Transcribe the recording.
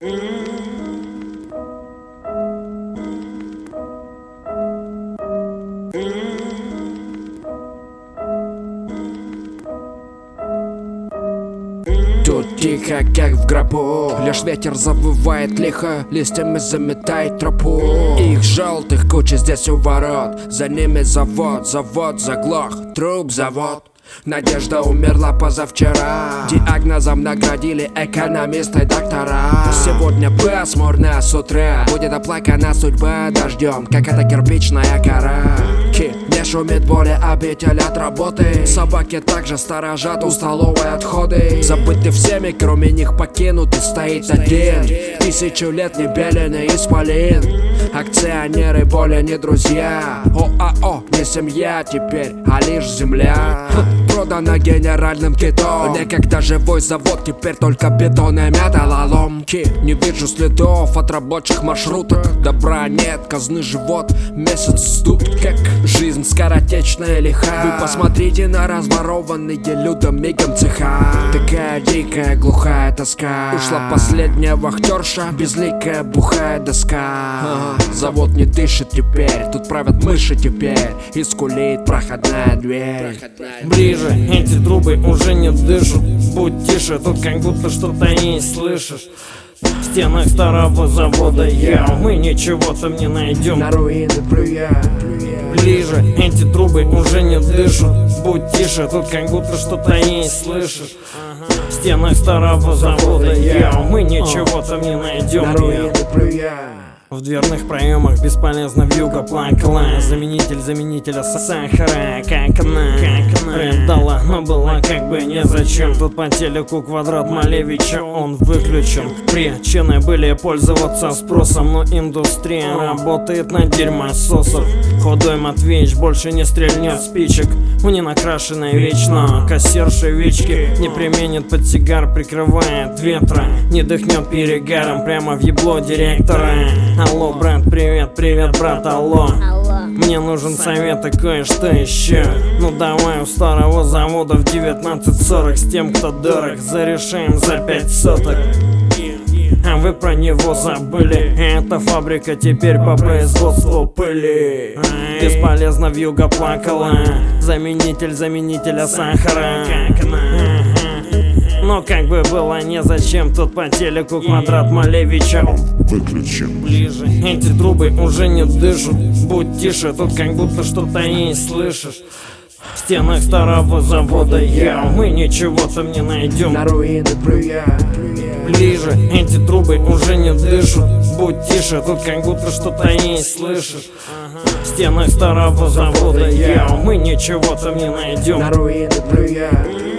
Тут тихо, как в гробу, лишь ветер завывает лихо, листьями заметает тропу. Их желтых куча здесь у ворот, за ними завод заглох, труп завод. Надежда умерла позавчера, диагнозом наградили экономисты доктора. Сегодня пасмурно с утра, будет оплакана судьба дождем, как эта кирпичная гора. Не шумит более обитель от работы, собаки также сторожат у столовой отходы. Забыты всеми, кроме них покинутый стоит один, тысячелетний беленый исполин. Акционеры более не друзья, ОАО не семья теперь, а лишь земля. Продана генеральным китом, некогда живой завод, теперь только бетон и металлоломки. Не вижу следов от рабочих маршруток, добра нет, казны живот, месяц сдут, как жизнь скоротечная лиха. Вы посмотрите на разворованные людом мигом цеха. Такая дикая глухая тоска, ушла последняя вахтерша, безликая бухая доска. Завод не дышит теперь, тут правят мыши теперь, и скулит проходная дверь. Ближе, эти трубы уже не дышат, будь тише, тут как будто что-то есть, слышишь? В стенах старого завода мы ничего там не найдем. На руины плюя. Ближе, эти трубы уже не дышат, будь тише, тут как будто что-то есть, слышишь? В стенах старого завода мы ничего там не найдем. На руины плюя. В дверных проемах бесполезно вьюга плакала, заменитель заменителя сахара, как она предала, но была как бы незачем. Тут по телеку квадрат Малевича, он выключен. Причины были пользоваться спросом, но индустрия работает на дерьмососов. Худой Матвеич больше не стрельнет спичек, у ненакрашенной вечно кассирши Вички не применит подсигар, прикрывает ветра, не дыхнет перегаром прямо в ебло директора. Алло, брат, привет, привет, брат, алло. Мне нужен совет и кое-что еще. Ну давай у старого завода в 19:40 с тем, кто дорог, зарешаем за 5 соток. А вы про него забыли, эта фабрика теперь по производству пыли. Бесполезно вьюга плакала, заменитель заменителя сахара. Но как бы было незачем, тут по телеку квадрат Малевича выключен. Ближе, эти трубы уже не дышат, будь тише, тут как будто что-то есть, слышишь? В стенах старого завода мы ничего там не найдем. На руины плюя. Ближе, эти трубы уже не дышат, будь тише, тут как будто что-то есть, слышишь? В стенах старого завода мы ничего там не найдем. На руины плюя.